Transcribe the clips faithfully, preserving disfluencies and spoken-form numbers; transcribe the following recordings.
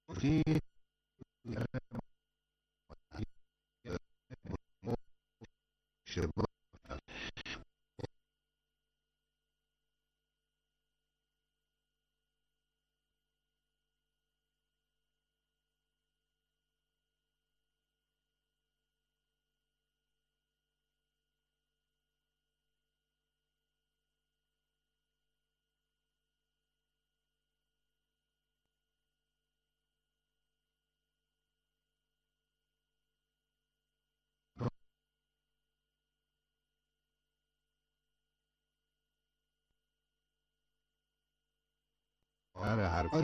هر هر کاری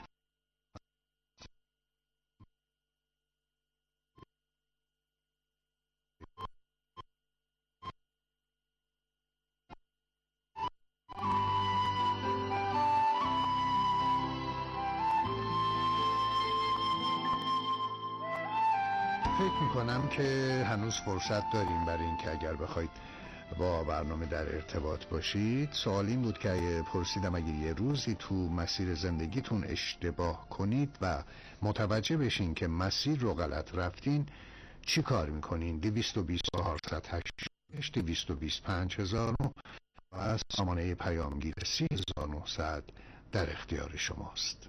فکر میکنم که هنوز فرصت داریم برای اینکه اگر بخواید با برنامه در ارتباط باشید. سوال این بود که اگه پرسیدم اگه یه روزی تو مسیر زندگیتون اشتباه کنید و متوجه بشین که مسیر رو غلط رفتین چی کار میکنین؟ دویست و بیست چهارصد و هشت دویست و بیست پنج هزار و از سامانه پیامگیر سی هزار و نهصد در اختیار شماست.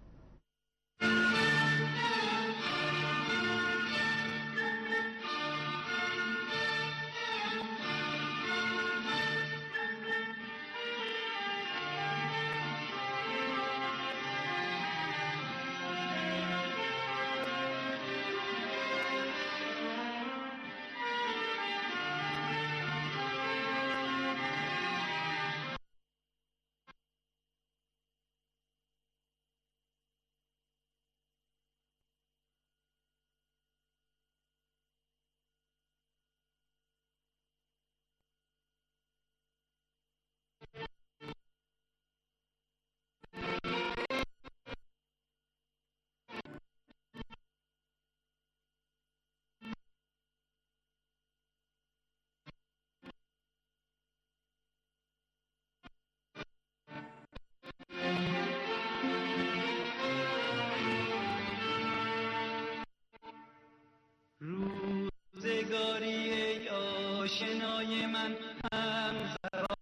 روزگاری ای آشنای من هم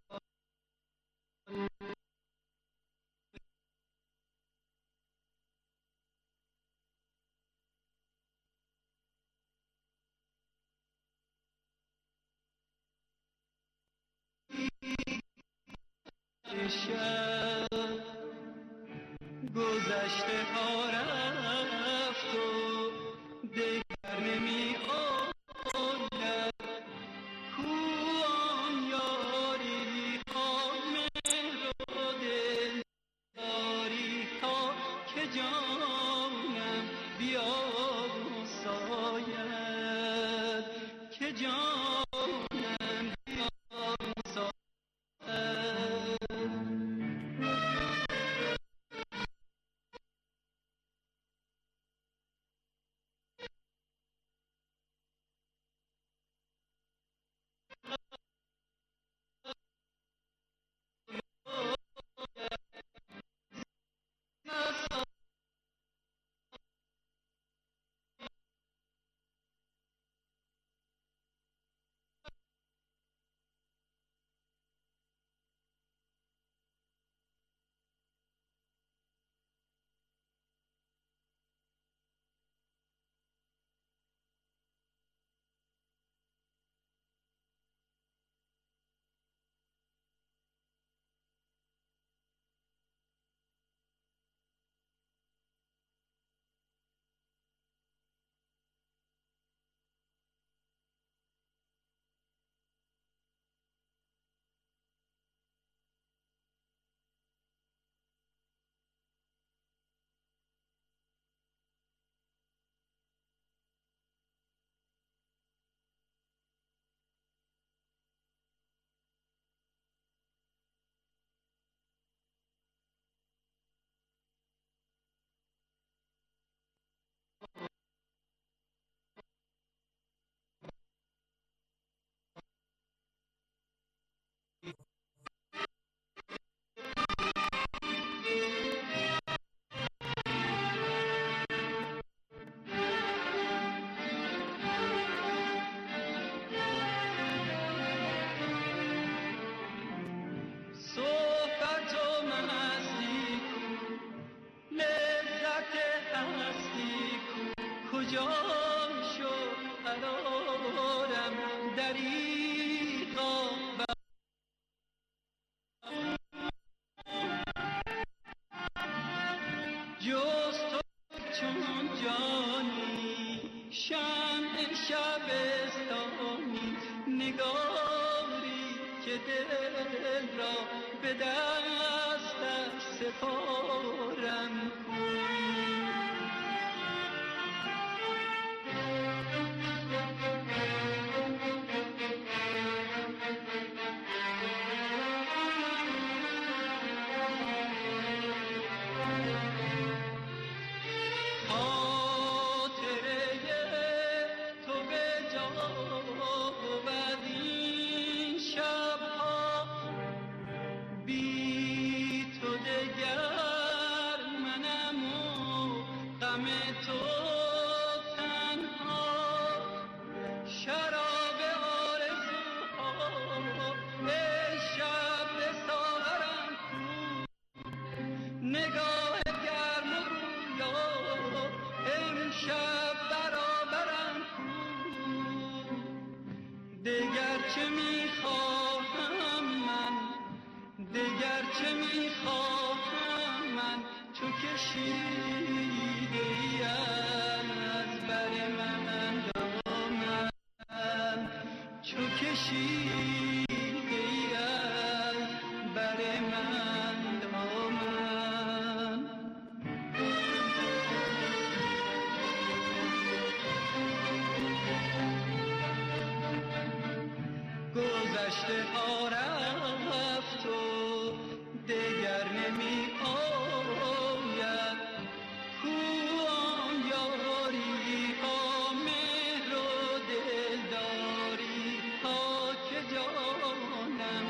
شب گذشته ها رفت و دگر نمی آید کو آن یاری ها مهر و دل داری تا که جانم بیاساید که جانم بیاساید. جا شد قرارم دریغا جز تو چون جانی شمع شبستانی نگاری که دل را به دستش سپارم نگاه گرم و رویا امشب برابرم کو دگر چه میخواهم من دگر چه میخواهم من تو کشیدی از بر من دامن تو کشیدی از بر من دامن گذشته ها رفت و دگر نمی آید کو آن یاری ها مهر و دلداری ها که جانم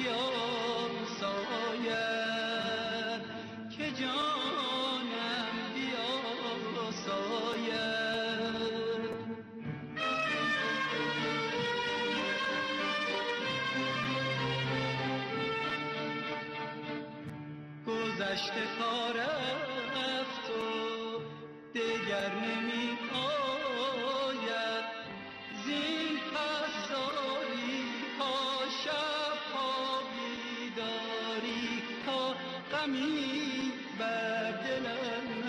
بیاساید که جانم بیاساید گذشته تا رفت و دگر نمی آید زین پس زاری ها شب ها بیداری ها غمی بر دلم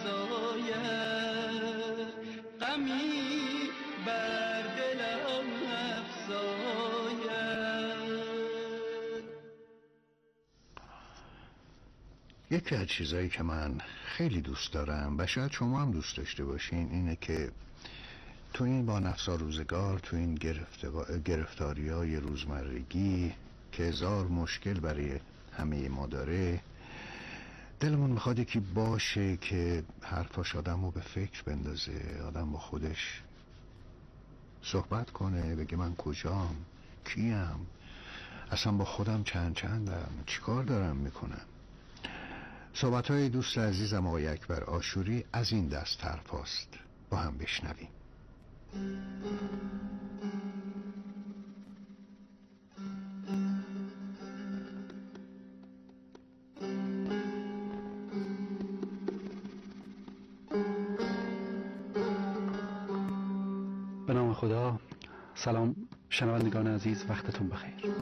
افزاید غمی بر دلم افزاید. یکی از چیزایی که من خیلی دوست دارم و شاید شما هم دوست داشته باشین اینه که تو این با نفسا روزگار، تو این گرفتاری های روزمرگی که هزار مشکل برای همه ما داره، دلمون میخواد یکی باشه که حرفاش آدم رو به فکر بندازه، آدم با خودش صحبت کنه، بگه من کجام، کیم، اصلا با خودم چند چندم، چیکار دارم میکنم. صحبت های دوست عزیزم آقای اکبر عاشوری از این دست حرفاست، با هم بشنویم. به نام خدا. سلام شنوندگان عزیز، وقتتون بخیر.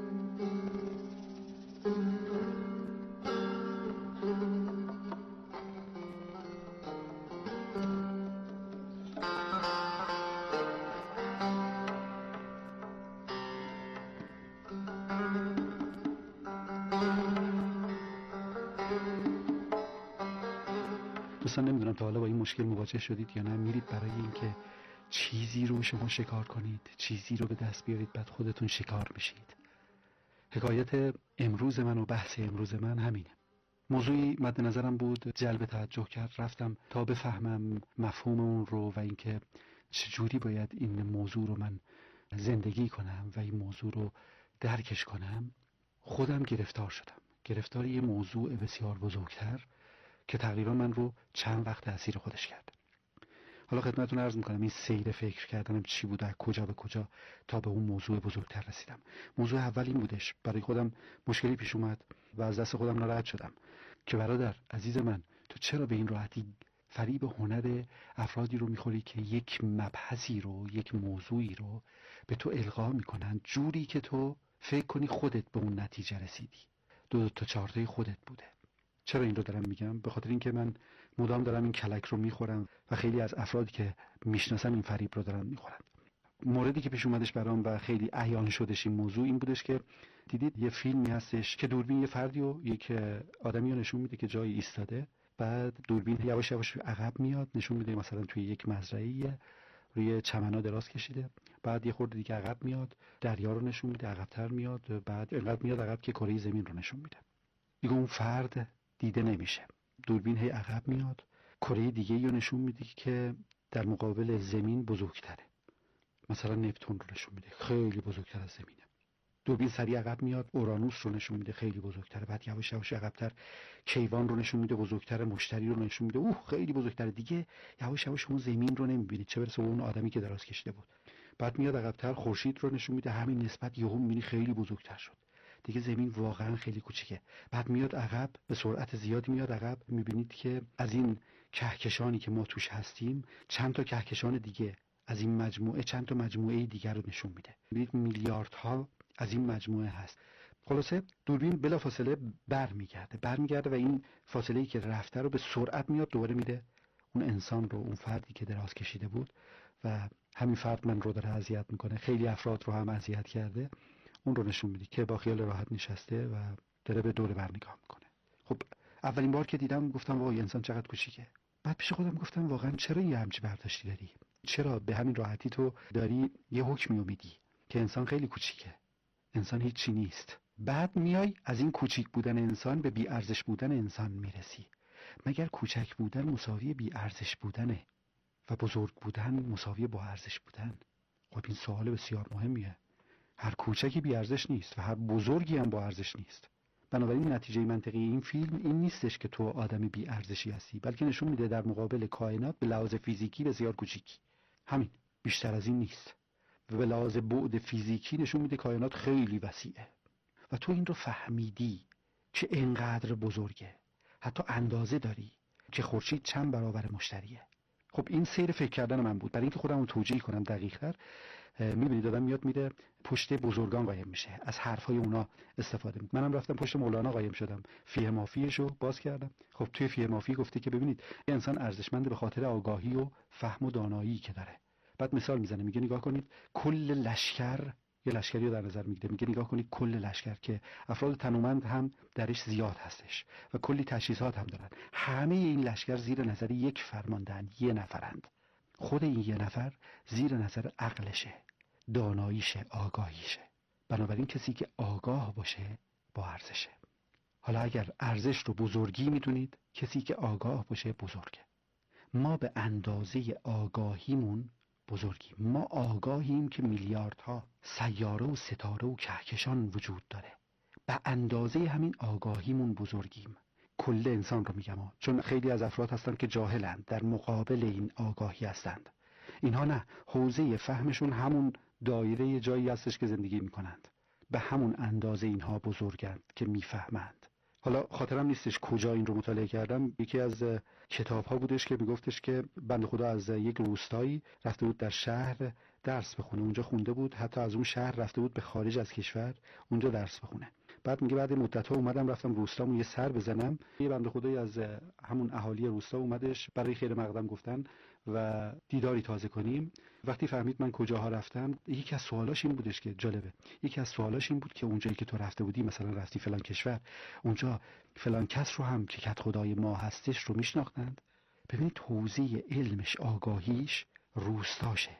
دوستان نمیدونم تا حالا با این مشکل مواجه شدید یا نه، میرید برای اینکه چیزی رو شما شکار کنید، چیزی رو به دست بیارید، بعد خودتون شکار میشید. حکایت امروز من و بحث امروز من همینه. موضوعی مد نظرم بود، جلب توجه کرد، رفتم تا بفهمم مفهوم اون رو و اینکه چجوری باید این موضوع رو من زندگی کنم و این موضوع رو درکش کنم. خودم گرفتار شدم، گرفتار یه موضوع بسیار بزرگتر که تقریبا من رو چند وقت اسیر خودش کرد. حالا خدمتتون عرض میکنم این سیر فکر کردنم چی بود، از کجا به کجا تا به اون موضوع بزرگتر رسیدم. موضوع اول این بودش، برای خودم مشکلی پیش اومد و از دست خودم ناراحت شدم که برادر عزیز من، تو چرا به این راحتی فریب هنر افرادی رو میخوری که یک مبحثی رو، یک موضوعی رو به تو القا میکنن جوری که تو فکر کنی خودت به اون نتیجه رسیدی، دو, دو تا چارتای خودت بوده. چرا این رو دارم میگم؟ به خاطر اینکه من مدام دارم این کلک رو میخورم و خیلی از افرادی که میشناسم این فریب رو دارن میخورن. موردی که پیش اومدش برام و خیلی عیان شدش این موضوع این بودش که دیدید یه فیلمی هستش که دوربین یه فردی و یک آدمی رو نشون میده که جایی ایستاده، بعد دوربین یواش یواش عقب میاد نشون میده مثلا توی یک مزرعه روی چمنا دراز کشیده، بعد یه خورده دیگه عقب میاد دریا رو نشون میده، عقب‌تر میاد، بعد اینقدر میاد عقب که کره زمین رو نشون میده. دیگه اون فرد دیده نمیشه. دوربین هی عقب میاد، کره دیگه رو نشون میده که در مقابل زمین بزرگتره، مثلا نپتون رو نشون میده، خیلی بزرگتر از زمینه. دوربین سریع عقب میاد، اورانوس رو نشون میده، خیلی بزرگتره. بعد یواش یواش عقب‌تر کیوان رو نشون میده، بزرگتر. مشتری رو نشون میده، اوه خیلی بزرگتره. دیگه یواش یواش اون زمین رو نمیبینید، چه برسه اون آدمی که دراز کشیده بود. بعد میاد عقب‌تر خورشید رو نشون میده، همین نسبت یهو میبینی خیلی بزرگتر شد. دیگه زمین واقعا خیلی کوچیکه. بعد میاد عقب، به سرعت زیادی میاد عقب، میبینید که از این کهکشانی که ما توش هستیم چند تا کهکشان دیگه از این مجموعه چند تا مجموعه دیگر رو نشون میده. میبینید میلیاردها از این مجموعه هست. خلاصه دوربین بلافاصله برمیگرده برمیگرده و این فاصله‌ای که رفته رو به سرعت میاد دوباره میده اون انسان رو، اون فردی که دراز کشیده بود و همین فرد من رو داره اذیت میکنه، خیلی افراد رو هم اذیت کرده، اون رو نشون میده که با خیال راحت نشسته و داره به دور بر نگاه میکنه. خب اولین بار که دیدم گفتم وای انسان چقدر کوچیکه. بعد پیش خودم گفتم واقعا چرا یه همچین برداشتی داری؟ چرا به همین راحتی تو داری یه حکمی رو میدی که انسان خیلی کوچیکه، انسان هیچی نیست؟ بعد میای از این کوچیک بودن انسان به بی ارزش بودن انسان میرسی. مگر کوچک بودن مساوی بی ارزش بودنه و بزرگ بودن مساوی با ارزش بودن؟ خب این سوال بسیار مهمیه. هر کوچکی بی ارزش نیست و هر بزرگی هم با ارزش نیست. بنابراین نتیجه منطقی این فیلم این نیستش که تو آدمی بی ارزشی هستی، بلکه نشون میده در مقابل کائنات به لحاظ فیزیکی بسیار کوچیکی. همین، بیشتر از این نیست. و به لحاظ بعد فیزیکی نشون میده کائنات خیلی وسیعه و تو این رو فهمیدی که اینقدر بزرگه، حتی اندازه داری که خورشید چند برابر مشتریه. خب این سیر فکر کردن من بود برای اینکه خودم رو توجیه کنم دقیق‌تر. میبینید آدم میاد میره پشت بزرگان قایم میشه، از حرفای اونا استفاده میکنه. منم رفتم پشت مولانا قایم شدم، فیه مافیشو باز کردم. خب توی فیه مافی گفته که ببینید یه انسان ارزشمنده به خاطر آگاهی و فهم و دانایی که داره. بعد مثال میزنه، میگه نگاه کنید کل لشکر، یه لشکری رو در نظر میگیره، میگه نگاه کنید کل لشکر که افراد تنومند هم درش زیاد هستش و کلی تجهیزات هم دارن، همه این لشکر زیر نظر یک فرماندهن، یه نفرند. خود این یه نفر زیر نظر عقلشه، داناییشه، آگاهیشه. بنابراین کسی که آگاه باشه با ارزشه. حالا اگر ارزش رو بزرگی میدونید، کسی که آگاه باشه بزرگه. ما به اندازه آگاهیمون بزرگیم. ما آگاهیم که میلیاردها سیاره و ستاره و کهکشان وجود داره. به اندازه همین آگاهیمون بزرگیم. کل انسان رو میگم ها. چون خیلی از افراد هستن که جاهلند، در مقابل این آگاهی هستند. اینها نه، حوزه فهمشون همون دایره جایی هستش که زندگی میکنند. به همون اندازه اینها بزرگند که میفهمند. حالا خاطرم نیستش کجا این رو مطالعه کردم، یکی از کتاب ها بودش که میگفتش که بنده خدا از یک روستایی رفته بود در شهر درس بخونه، اونجا خونده بود، حتی از اون شهر رفته بود به خارج از کشور اونجا درس بخونه. بعد میگه بعد مدت ها اومدم رفتم روستامون یه سر بزنم، یه بنده خدایی از همون اهالی روستا اومدش برای خیر مقدم گفتن و دیداری تازه کنیم. وقتی فهمید من کجاها رفتم، یکی از سوالاش این بودش که جالبه، یکی از سوالاش این بود که اونجایی که تو رفته بودی، مثلا رفتی فلان کشور، اونجا فلان کس رو هم که کت خدای ما هستش رو میشناختند. ببینید حوزه علمش، آگاهیش روستاشه،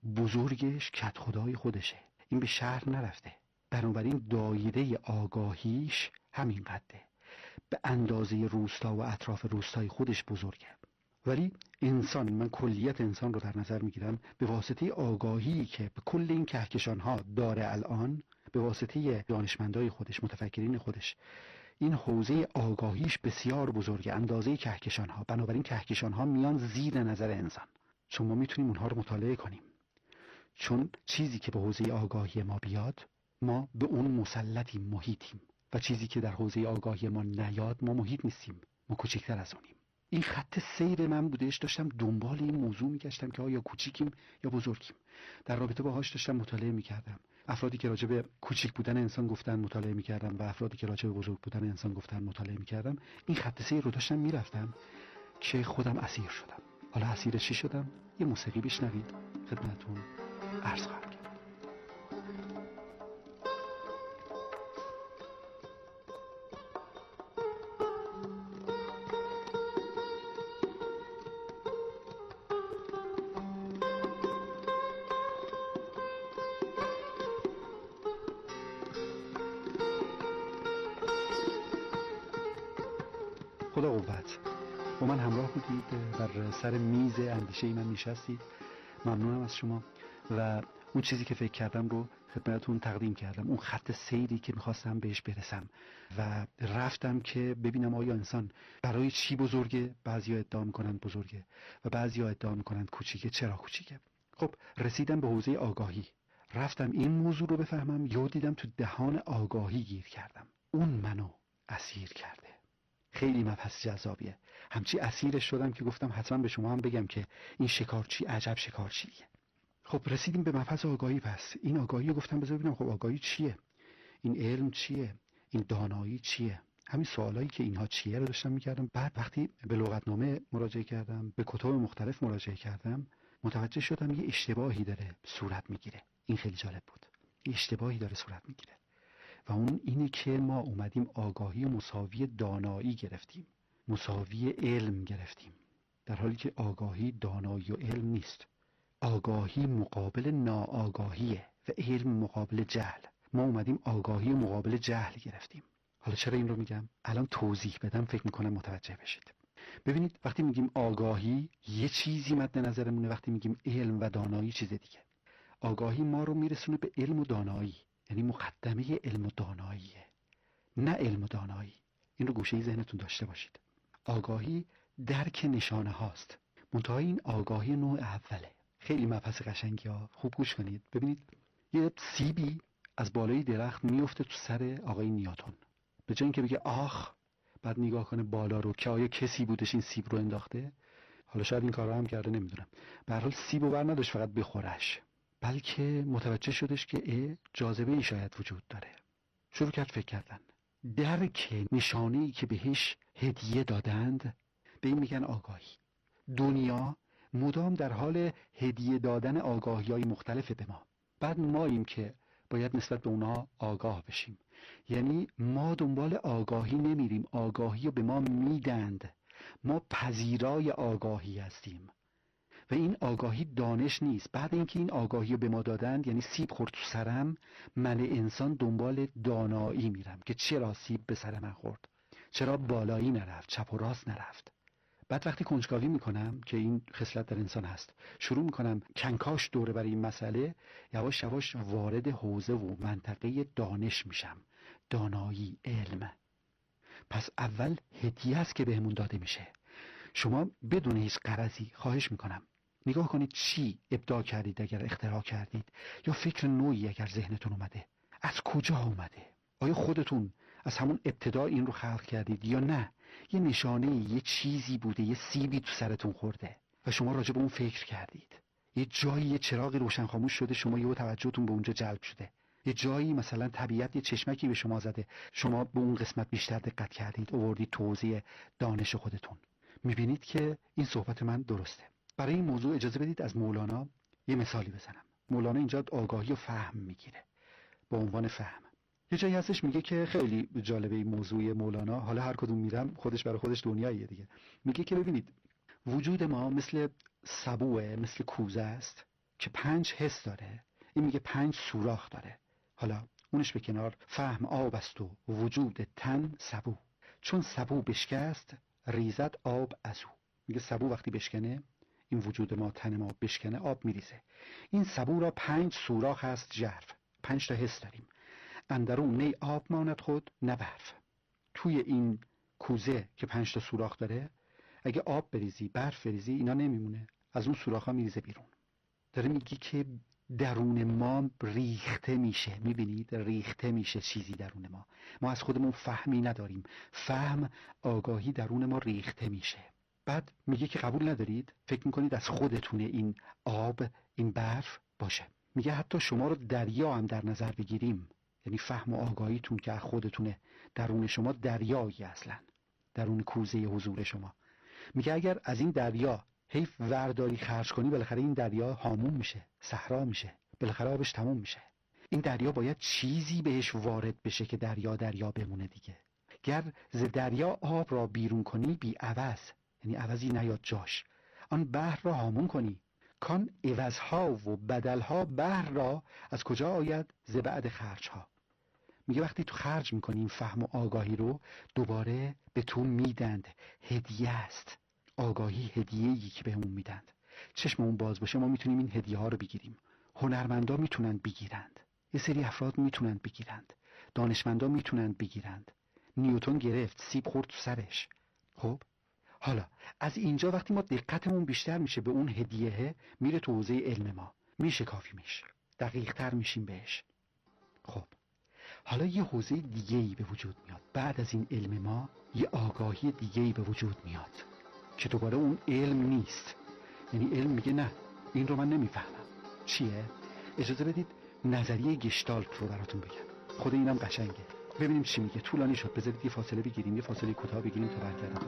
بزرگش کت خدای خودشه، این به شهر نرفته. بنابراین دایره آگاهیش همین قده، به اندازه روستا و اطراف روستای خودش بزرگه. ولی انسان، من کلیت انسان رو در نظر میگیرم، به واسطه آگاهی که به کل این کهکشان ها داره الان، به واسطه دانشمندای خودش، متفکرین خودش، این حوزه آگاهیش بسیار بزرگه، اندازه کهکشان ها. بنابراین کهکشان ها میان زیر نظر انسان، چون ما میتونیم اونها رو مطالعه کنیم. چون چیزی که به حوزه آگاهی ما بیاد، ما به اون مسلطیم، محیطیم، و چیزی که در حوزه آگاهی ما نیاد، ما محیط نیستیم، ما کوچکتر از اونیم. این خط سیر من بودش. داشتم دنبال این موضوع میگشتم که آیا کوچیکیم یا بزرگیم. در رابطه باهاش داشتم مطالعه میکردم. افرادی که راجع به کوچیک بودن انسان گفتن مطالعه میکردم و افرادی که راجع به بزرگ بودن انسان گفتن مطالعه میکردم. این خط سیر رو داشتم میرفتم که خودم اسیر شدم. حالا اسیر چی شدم؟ یه موسیقی بشنوید خدمتتون عرض خواهم کرد. خدا قوت. با من همراه بودید، بر سر میز اندیشه ای من نشستید. ممنونم از شما و اون چیزی که فکر کردم رو خدمتتون تقدیم کردم. اون خط سیری که میخواستم بهش برسم و رفتم که ببینم آیا انسان برای چی بزرگه. بعضیا ادعا میکنن بزرگه و بعضیا ادعا میکنن کوچیکه. چرا کوچیکه؟ خب رسیدم به حوزه آگاهی. رفتم این موضوع رو بفهمم. یهو دیدم تو دهان آگاهی گیر کردم. اون منو اسیر کرده. خیلی مبحث جذابیه. همچی اسیرش شدم که گفتم حتما به شما هم بگم که این شکارچی عجب شکارچیه. خب رسیدیم به مبحث آگاهی. پس این آگاهی رو گفتم بذار ببینم خب آگاهی چیه؟ این علم چیه؟ این دانایی چیه؟ همین سوالایی که اینها چیه رو داشتم میکردم. بعد وقتی به لغتنامه مراجعه کردم، به کتاب مختلف مراجعه کردم، متوجه شدم یه اشتباهی داره صورت میگیره. این خیلی جالب بود. یه اشتباهی داره صورت میگیره و اون اینه که ما اومدیم آگاهی مساوی دانایی گرفتیم، مساوی علم گرفتیم، در حالی که آگاهی دانایی و علم نیست. آگاهی مقابل ناآگاهیه و علم مقابل جهل. ما اومدیم آگاهی مقابل جهل گرفتیم. حالا چرا این رو میگم؟ الان توضیح بدم فکر میکنم متوجه بشید. ببینید وقتی میگیم آگاهی یه چیزی مد نظرمونه، وقتی میگیم علم و دانایی چیز دیگه. آگاهی ما رو میرسونه به علم و دانایی، یعنی مقدمه علم و داناییه، نه علم و دانایی. این رو گوشه ذهنتون داشته باشید. آگاهی درک نشانه هاست. منتهای این آگاهی نوع اوله. خیلی مبحث قشنگی ها. خوب گوش کنید. ببینید یه سیبی از بالای درخت میفته تو سر آقای نیوتن. به جای اینکه بگه آخ، بعد نگاه کنه بالا رو که آیا کسی بودش این سیب رو انداخته. حالا شاید این کارا هم کرده، نمیدونم. به هر حال سیبو بر نداشت فقط بخورش، بلکه متوجه شدش که ای جاذبه ای شاید وجود داره. شروع کرد فکر کردن. درک نشانه‌ای که بهش هدیه دادند به این میگن آگاهی. دنیا مدام در حال هدیه دادن آگاهی‌های مختلف به ما. بعد ماییم که باید نسبت به اونها آگاه بشیم. یعنی ما دنبال آگاهی نمیریم، آگاهی رو به ما میدند. ما پذیرای آگاهی هستیم و این آگاهی دانش نیست. بعد اینکه این آگاهی رو به ما دادند، یعنی سیب خورد تو سرم، من انسان دنبال دانایی میرم که چرا سیب به سر من خورد، چرا بالایی نرفت، چپ و راست نرفت. بعد وقتی کنجکاوی میکنم که این خصلت در انسان هست، شروع میکنم کنکاش دوره برای این مسئله، یواش یواش وارد حوزه و منطقه دانش میشم. دانایی، علم. پس اول هدیه است که بهمون داده میشه. شما بدون هیچ غرضی خواهش میکنم نگاه کنید چی ابداع کردید اگر اختراع کردید، یا فکر نوعی اگر ذهنتون اومده، از کجا اومده؟ آیا خودتون از همون ابتدا این رو خلق کردید یا نه یه نشانه، یه چیزی بوده، یه سیبی تو سرتون خورده و شما راجع به اون فکر کردید. یه جایی یه چراغی روشن خاموش شده، شما یه توجهتون به اونجا جلب شده. یه جایی مثلا طبیعت یه چشمکی به شما زده، شما به اون قسمت بیشتر دقت کردید، آوردید توضیح دانش خودتون. میبینید که این صحبت من درسته. برای این موضوع اجازه بدید از مولانا یه مثالی بزنم. مولانا اینجا آگاهی و فهم میگیره با عنوان فهم. یه جایی هستش میگه که خیلی جالبه این موضوع مولانا، حالا هر کدوم میرم خودش برای خودش دنیاییه دیگه. میگه که ببینید وجود ما مثل سبوه، مثل کوزه است که پنج حس داره. این میگه پنج سوراخ داره. حالا اونش به کنار، فهم آب است و وجود تن سبو، چون سبو بشکست ریزد آب ازو. میگه سبو وقتی بشکنه، این وجود ما، تن ما بشکنه، آب میریزه. این سبو را پنج سوراخ هست ژرف، پنج تا حس داریم. اندرون نه آب ماند خود نه برف. توی این کوزه که پنج تا سوراخ داره، اگه آب بریزی، برف بریزی، اینا نمیمونه، از اون سوراخ‌ها میریزه بیرون. داره میگی که درون ما ریخته میشه. میبینید ریخته میشه چیزی درون ما. ما از خودمون فهمی نداریم. فهم، آگاهی درون ما ریخته میشه. بعد میگه که قبول ندارید، فکر میکنید از خودتونه این آب، این برف باشه. میگه حتی شما رو دریا هم در نظر بگیریم، یعنی فهم و آگاهیتون که از خودتونه، درون شما دریایی اصلا، درون کوزه حضور شما. میگه اگر از این دریا حیف ورداری خرج کنی، بالاخره این دریا هامون میشه، صحرا میشه، بالاخره آبش تموم میشه. این دریا باید چیزی بهش وارد بشه که دریا دریا بمونه دیگه. گر ز دریا آب را بیرون کنی بی عوض، یعنی عوضی نیاد جاش، آن بحر را هامون کنی، کان عوضها و بدلها بحر را از کجا آید؟ ز بعد خرجها. میگه وقتی تو خرج میکنی این فهم و آگاهی رو، دوباره به تو میدند، هدیه است. آگاهی هدیه‌ای که بهمون میدند. چشممون باز باشه ما میتونیم این هدیه ها رو بگیریم. هنرمندا میتونن بگیرند، یه سری افراد میتونن بگیرند، دانشمندا میتونن بگیرند. نیوتن گرفت، سیب خورد تو سرش. خب حالا از اینجا وقتی ما دقتمون بیشتر میشه به اون هدیه، میره تو حوزه علم ما، میشه کافی میشه، دقیق تر میشیم بهش. خب حالا یه حوزه دیگه‌ای به وجود میاد. بعد از این علم ما یه آگاهی دیگه‌ای به وجود میاد که دوباره اون علم نیست. یعنی علم میگه نه، این رو من نمیفهمم. چیه؟ اجازه بدید نظریه گشتالت رو براتون بگم. خود اینم قشنگه، ببینیم چی میگه. طولانی شد، بذارید یه فاصله بگیریم، یه فاصله کوتاه بگیریم تا برگردیم.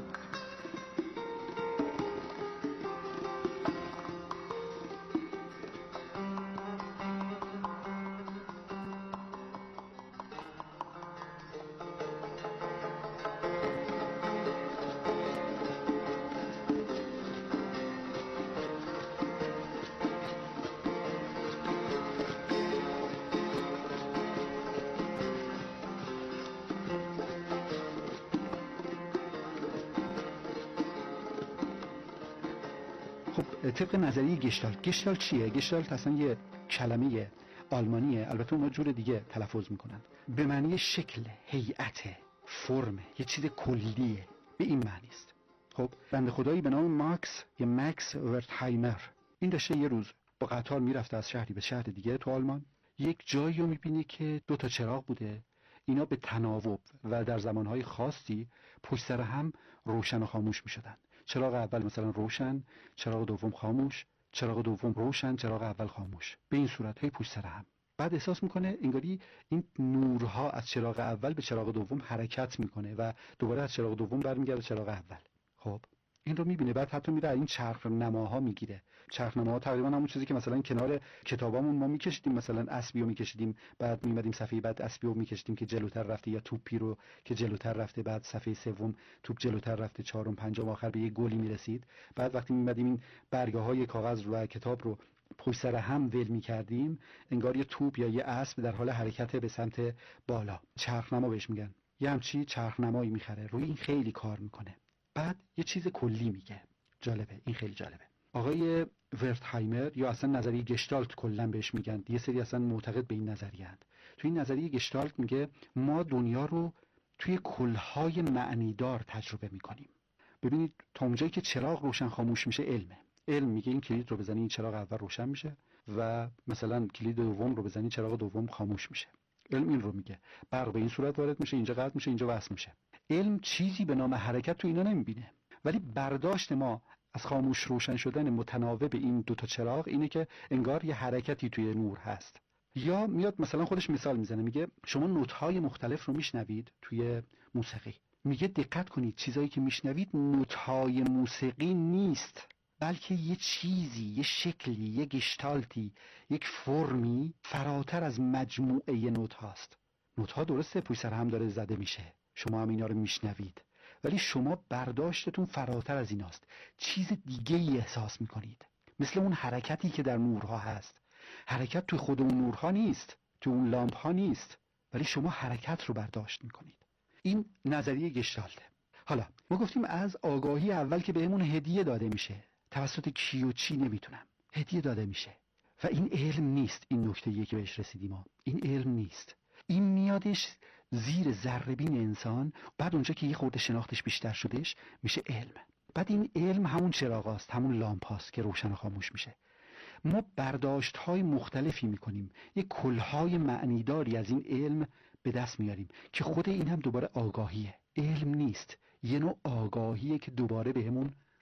طبق نظریه گشتالت. گشتالت چیه؟ گشتالت اصلا یه کلمه آلمانیه، البته اونها جور دیگه تلفظ میکنن، به معنی شکل، هیئت، فرم، یه چیز کلیه، به این معنی است. خب بنده خدایی به نام ماکس یا مکس ورتهایمر، این داشته یه روز با قطار میرفته از شهری به شهر دیگه تو آلمان. یک جایی رو میبینه که دو تا چراغ بوده، اینا به تناوب و در زمانهای خاصی پشت سر هم روشن و خاموش میشدن. چراغ اول مثلا روشن، چراغ دوم خاموش، چراغ دوم روشن، چراغ اول خاموش، به این صورت هی پشت سر هم. بعد احساس میکنه انگاری این نورها از چراغ اول به چراغ دوم حرکت میکنه و دوباره از چراغ دوم برمیگرده چراغ اول. خب این رو میبینه. بعد حتی میره این چرخ نماها میگیره. چرخ نماها تقریبا همون چیزی که مثلا کنار کتابامون ما میکشیدیم، مثلا اسبیو میکشیدیم، بعد میمدیم صفحه بعد اسبیو میکشیدیم که جلوتر رفته، یا توپی رو که جلوتر رفته، بعد صفحه سوم توپ جلوتر رفته، چهارم پنجم آخر به یه گلی میرسید. بعد وقتی میمدیم این برگه‌های کاغذ و کتاب رو پشت سر هم ول میکردیم، انگار یه توپ یا یه اسب در حال حرکت به سمت بالا. چرخ نما بهش میگن. یه همچی چرخ نمایی میخره، روی این خیلی کار میکنه. بعد یه چیز کلی میگه، جالبه، این خیلی جالبه. آقای ورتهایمر یا اصلا نظریه گشتالت کلا بهش میگن، یه سری اصلا معتقد به این نظریه اند. توی این نظریه گشتالت میگه ما دنیا رو توی کلهای معنیدار تجربه میکنیم. ببینید تا اونجایی که چراغ روشن خاموش میشه علمه. علم میگه این کلید رو بزنی این چراغ اول روشن میشه و مثلا کلید دوم رو بزنی چراغ دوم خاموش میشه. علم این رو میگه. برق به این صورت وارد میشه، اینجا قطع میشه، اینجا وصل میشه. علم چیزی به نام حرکت تو اینا نمیبینه، ولی برداشت ما از خاموش روشن شدن متناوب این دوتا چراغ اینه که انگار یه حرکتی توی نور هست. یا میاد مثلا خودش مثال میزنه، میگه شما نوت‌های مختلف رو میشنوید توی موسیقی، میگه دقت کنید چیزایی که میشنوید نوت‌های موسیقی نیست، بلکه یه چیزی، یه شکلی، یه گشتالتی، یک فرمی فراتر از مجموعه نوت هاست. نوت ها درسته پشت سر هم داره زده میشه، شما هم اینا رو میشنوید، ولی شما برداشتتون فراتر از ایناست، چیز دیگه ای احساس میکنید. مثل اون حرکتی که در نورها هست. حرکت توی خود اون نورها نیست، تو اون لامپ ها نیست، ولی شما حرکت رو برداشت میکنید. این نظریه گشتالته. حالا ما گفتیم از آگاهی اول که بهمون هدیه داده میشه، توسط کی و چی نمیتونم، هدیه داده میشه و این علم نیست. این نکته که بهش رسیدیم ما، این علم نیست، این میادش زیر ذره‌بین انسان، بعد اونجا که یه خورده شناختش بیشتر شدش میشه علم. بعد این علم همون چراغاست، همون لامپ هاست که روشن و خاموش میشه. ما برداشت های مختلفی میکنیم، یه کلهای معنیداری از این علم به دست میاریم که خود این هم دوباره آگاهیه، علم نیست، یه نوع آگاهیه که دوباره بهمون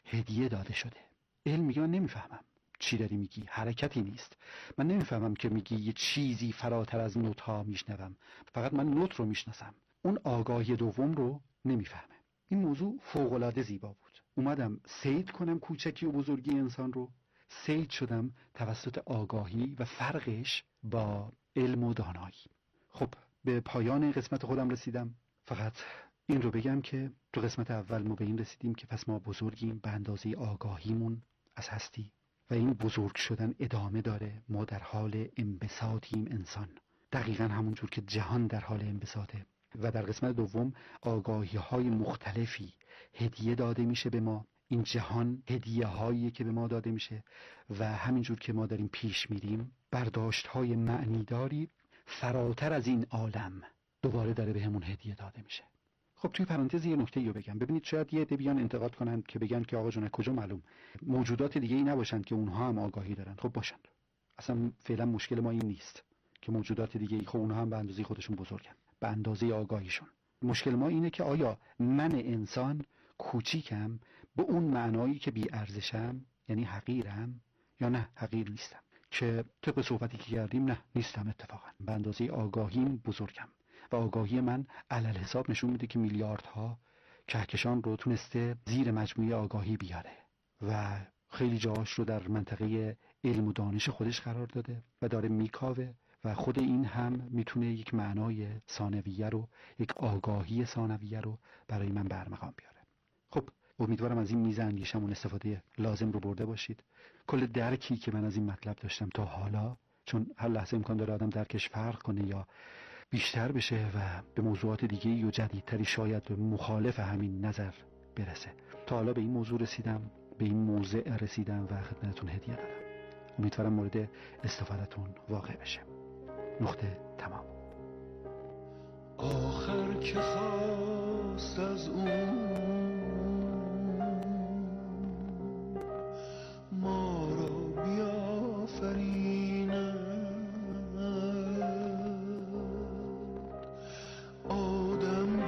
هدیه داده شده. علم میگه من نمیفهمم چی داری میگی، حرکتی نیست. من نمیفهمم که میگی یه چیزی فراتر از نوت ها میشنوم، فقط من نوت رو میشناسم، اون آگاهی دوم رو نمیفهمه. این موضوع فوق‌العاده زیبا بود. اومدم سید کنم کوچکی و بزرگی انسان رو، سید شدم توسط آگاهی و فرقش با علم و دانایی. خب به پایان قسمت خودم رسیدم. فقط این رو بگم که تو قسمت اول ما به این رسیدیم که پس ما بزرگیم به اندازه آگاهیمون از هستی و این بزرگ شدن ادامه داره. ما در حال انبساطیم انسان، دقیقا همون جور که جهان در حال انبساطه. و در قسمت دوم آگاهی های مختلفی هدیه داده میشه به ما. این جهان هدیه هایی که به ما داده میشه و همینجور که ما داریم پیش میریم برداشت های معنیداری فراتر از این عالم دوباره داره به همون هدیه داده میشه. خب توی پرانتز یه نکته رو بگم. ببینید شاید یه عده بیان انتقاد کنن که بگن که آقا جون کجا معلوم موجودات دیگه ای نباشند که اونها هم آگاهی دارن. خب باشند، اصلا فعلا مشکل ما این نیست که موجودات دیگه ای، خب اونها هم به اندازه خودشون بزرگن، به اندازه آگاهیشون. مشکل ما اینه که آیا من انسان کوچیکم به اون معنایی که بی ارزشم، یعنی حقیرم، یا نه حقیر نیستم؟ که طبق صحبتی که کردیم نه نیستم، اتفاقا به اندازه آگاهیم بزرگم و آگاهی من علل حساب نشون میده که میلیاردها کهکشان رو تونسته زیر مجموعه آگاهی بیاره و خیلی جاهاش رو در منطقه علم و دانش خودش قرار داده و داره میکاوه و خود این هم میتونه یک معنای ثانویه رو، یک آگاهی ثانویه رو برای من برمقام بیاره. خب امیدوارم از این میزه اندیشمون استفاده لازم رو برده باشید. کل درکی که من از این مطلب داشتم تا حالا، چون هر لحظه امکان داره آدم درکش فرق کنه یا بیشتر بشه و به موضوعات دیگه‌ای و جدیدتری شاید مخالف همین نظر برسه، تا حالا به این موضوع رسیدم، به این موضع رسیدم و خدمتتون هدیه دادم. امیدوارم مورد استفادهتون واقع بشه. نقطه تمام. آخر که خواست از اون ما را بیافریند، آدم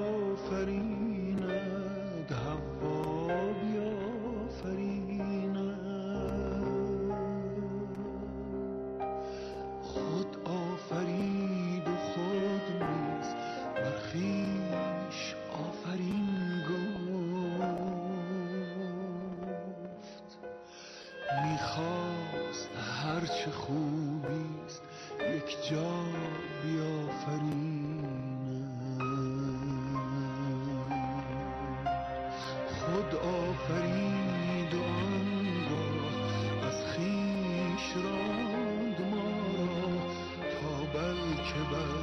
بیافریند، حوا بیافریند، خود آفرید و خود نیز بر خویش آفرین گفت. میخواست هرچه خوبیست یک جا بیافریند، خود آفرید و آنگاه از خویش راند ما را تا بلکه بر